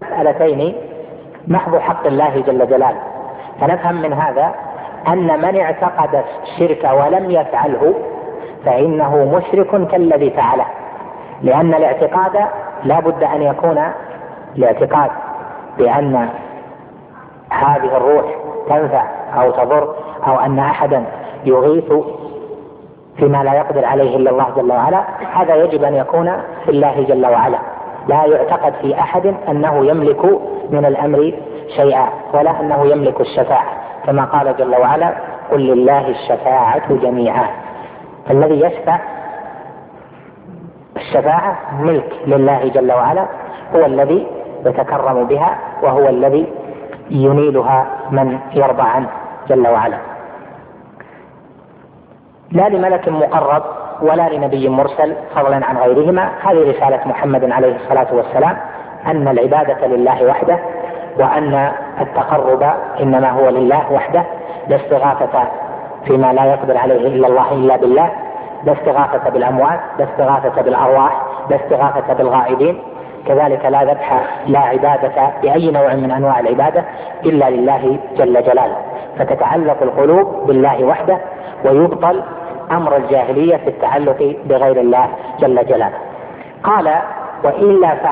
المسألتين محض حق الله جل جلاله. فنفهم من هذا أن من اعتقد الشرك ولم يفعله فإنه مشرك كالذي فعله، لأن الاعتقاد لا بد أن يكون الاعتقاد بأن هذه الروح تنفع أو تضر، أو أن أحدا يغيث فيما لا يقدر عليه إلا الله جل وعلا، هذا يجب أن يكون في الله جل وعلا. لا يعتقد في أحد أنه يملك من الأمر شيئا، ولا أنه يملك الشفاعة، كما قال جل وعلا: قل لله الشفاعة جميعا. فالذي يشفع الشفاعة ملك لله جل وعلا، هو الذي يتكرم بها، وهو الذي ينيلها من يرضى عنه جل وعلا، لا لملك مقرب ولا لنبي مرسل فضلا عن غيرهما. هذه رسالة محمد عليه الصلاة والسلام، أن العبادة لله وحده، وأن التقرب إنما هو لله وحده، لا استغاثة فيما لا يقدر عليه إلا الله إلا بالله، لا استغاثة بالأموات، لا استغاثة بالأرواح، لا استغاثة بالغائبين، كذلك لا ذبح لا عبادة بأي نوع من أنواع العبادة إلا لله جل جلاله. فتتعلق القلوب بالله وحده، ويبطل أمر الجاهلية في التعلق بغير الله جل جلاله. قال: وإلا